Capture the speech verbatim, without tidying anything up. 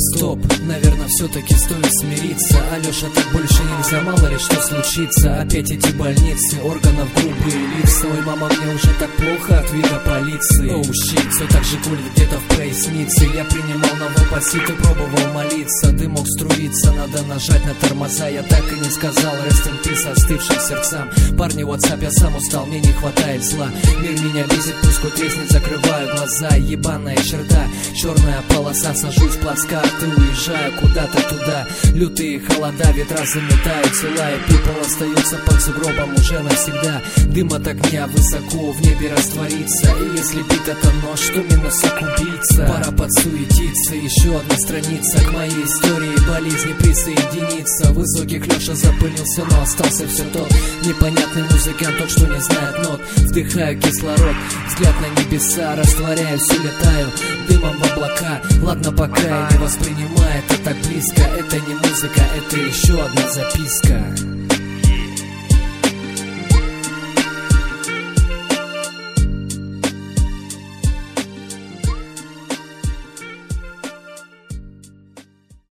Стоп, наверное, все-таки стоит смириться. Алеша, так больше нельзя, мало ли что случится. Опять эти больницы, органов грубые лица. Ой, мама, мне уже так плохо от вида полиции. Оу, щит, все так же кулит где-то в пояснице. Я принимал новопосит и пробовал молиться. Дым мог струиться, надо нажать на тормоза. Я так и не сказал rest in peace остывшим сердцам. Парни, WhatsApp, я сам устал, мне не хватает зла. Мир меня бесит, пусть хоть треснет, закрываю глаза. Ебаная черта, черная полоса. Сажусь в плацкарт и уезжаю куда-то туда. Лютые холода, ветра заметают тела, и people остаются под сугробом уже навсегда. Дым от огня высоко в небе растворится. И если бит это нож, то минусок убийца. Пора подсуетиться, еще одна страница к моей истории болезни присоединиться. В высоких Леша запылился, но остался все тот непонятный музыкант, тот, что не знает нот. Вдыхаю кислород, взгляд на небеса, растворяюсь, улетаю дымом в облака. Ладно, пока я не воспринимаю это так близко. Это не музыка, это еще одна записка.